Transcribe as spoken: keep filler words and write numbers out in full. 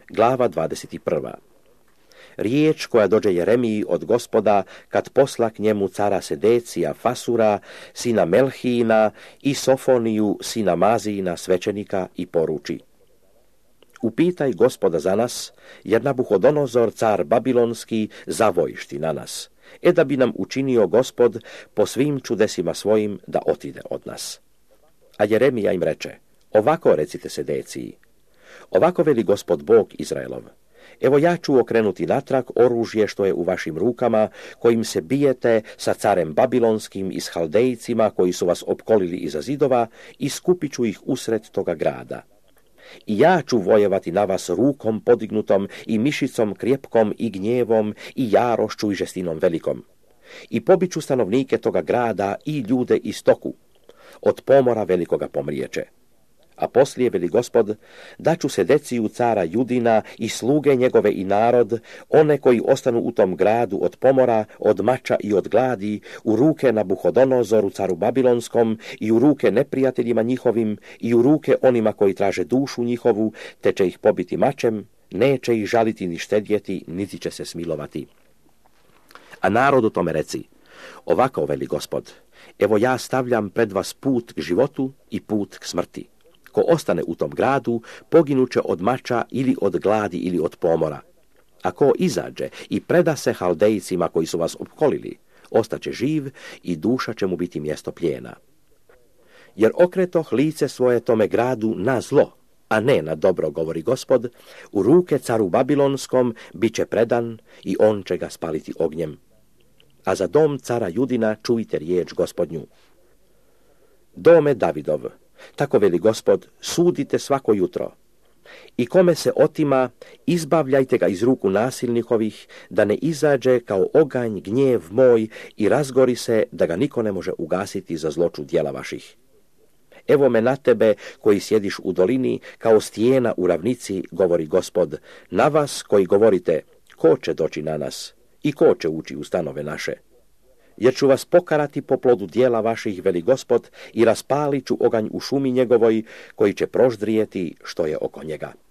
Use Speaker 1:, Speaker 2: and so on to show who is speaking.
Speaker 1: Glava dvadeset prva. Riječ koja dođe Jeremiji od Gospoda kad posla k njemu cara Sedecija Fasura, sina Melhina i Sofoniju, sina Mazina, svećenika i poruči. Upitaj Gospoda za nas, jer Nabuhodonozor, car Babilonski, zavojšti na nas, e da bi nam učinio Gospod po svim čudesima svojim da otide od nas. A Jeremija im reče, ovako recite Sedeciji, ovako veli Gospod Bog Izraelov, evo ja ću okrenuti natrag oružje što je u vašim rukama, kojim se bijete sa carem Babilonskim i s Haldejcima koji su vas opkolili iza zidova i skupit ću ih usred toga grada. I ja ću vojevati na vas rukom podignutom i mišicom krjepkom i gnjevom i jarošću i žestinom velikom. I pobit ću stanovnike toga grada i ljude i stoku. Od pomora velikoga pomriječe. A poslije, veli Gospod, daću Sedeciju cara Judina i sluge njegove i narod, one koji ostanu u tom gradu od pomora, od mača i od gladi, u ruke Nabuhodonozoru caru Babilonskom i u ruke neprijateljima njihovim i u ruke onima koji traže dušu njihovu, te će ih pobiti mačem, neće ih žaliti ni štedjeti, niti će se smilovati. A narodu tome reci, ovako veli Gospod, evo ja stavljam pred vas put k životu i put k smrti. Ko ostane u tom gradu, poginuće od mača ili od gladi ili od pomora. A ko izađe i preda se Haldejcima koji su vas opkolili, ostaće živ i duša će mu biti mjesto plijena. Jer okretoh lice svoje tome gradu na zlo, a ne na dobro, govori Gospod, u ruke caru Babilonskom bit će predan i on će ga spaliti ognjem. A za dom cara Judina čujte riječ Gospodnju. Dome Davidov, tako veli Gospod, sudite svako jutro. I kome se otima, izbavljajte ga iz ruku nasilnikovih, da ne izađe kao oganj gnjev moj i razgori se, da ga niko ne može ugasiti za zloču djela vaših. Evo me na tebe koji sjediš u dolini, kao stijena u ravnici, govori Gospod, na vas koji govorite, ko će doći na nas i ko će ući u stanove naše. Jer ću vas pokarati po plodu dijela vaših, veli Gospod, i raspalit ću oganj u šumi njegovoj, koji će proždrijeti što je oko njega.